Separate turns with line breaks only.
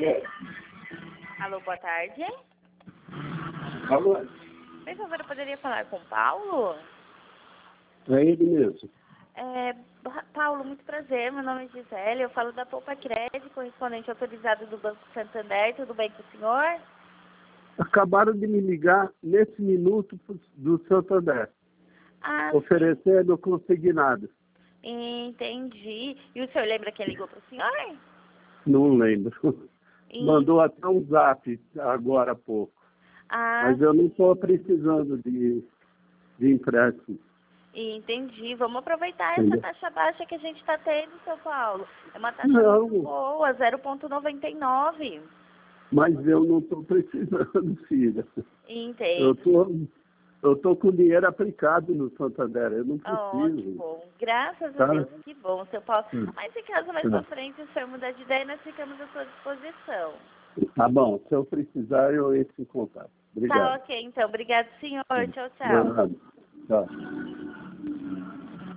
Alô, boa tarde.
Alô?
Por favor, eu poderia falar com o Paulo?
É ele mesmo.
Paulo, muito prazer. Meu nome é Gisele. Eu falo da Poupa Crédito, correspondente autorizado do Banco Santander. Tudo bem com o senhor?
Acabaram de me ligar nesse minuto do Santander, oferecendo consignado.
Entendi. E o senhor lembra quem ligou para o senhor?
Não lembro. Mandou até um zap agora há pouco. Mas eu não estou precisando de empréstimo.
Entendi. Vamos aproveitar
Entendeu?
essa taxa baixa que a gente está tendo, seu Paulo. É uma taxa muito boa, 0,99.
Mas eu não estou precisando, filha.
Entende?
Eu tô com dinheiro aplicado no Santander, eu não preciso.
Que bom. Graças a
Tá?
Deus, que bom, seu Paulo. Mas em caso mais
Tá.
pra frente, o senhor mudar de ideia, nós ficamos à sua disposição.
Tá bom, se eu precisar, eu entro em contato.
Tá
Obrigado.
ok, então. Obrigado, senhor. Tchau,
De
tchau.
nada. Tchau.